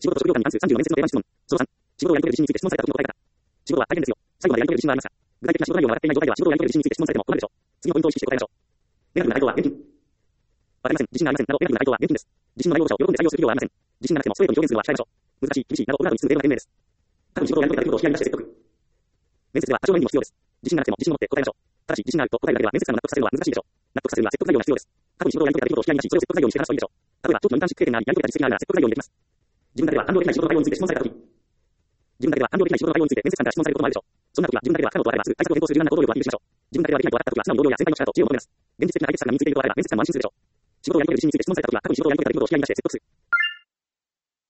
仕事と職業間に関する30の面接の定番質問。その3、仕事をやり遂げる自信について質問された時の答え方。仕事は大変ですよ。最後までやり遂げる自信はありますか？具体的な仕事内容が分かっていない状態では仕事をやり遂げる自信について質問されても困るでしょう。次のポイントを意識して答えましょう。ネガティブな回答は現金。わかりません。自信がありません。など、ネガティブな回答は現金です。自信のない応募者を喜んで採用する必要はありません。自信がなくてもストレートに表現するのは控えましょう。難しい、厳しい、など、オブラートに進む例文が賢明です。多分仕事をやり遂げた出来事を視野に出して説得。面接では多少の意味も必要です。自信がなくても自信を持って答えましょう。ただし、自信があると答えるだけでは面接官を納得させるのは難しいでしょう。納得させるには説得材料が必要です。過去に仕事をやり遂げた出来事を視野に出し、それを説得材料にして話すといいでしょう。例えば、長期のインターンシップ経験があり、やり遂げた実績があるなら説得材料にできます。自分だけでは完了できない仕事の対応について質問されたとき、自分だけでは完了できない仕事の対応について面接官から質問されることもあるでしょう。そんな時は自分だけでは不可能と分かればすぐ対策を変更する柔軟な行動力をアピールしましょう。自分だけではできないと分かった時は素直に同僚や先輩の力と知恵を求めます。現実的な解決策が身についていると分かれば面接官も安心するでしょう。仕事をやり遂げる自信について質問された時は過去に仕事をやり遂げた出来事を視野に出して説得する。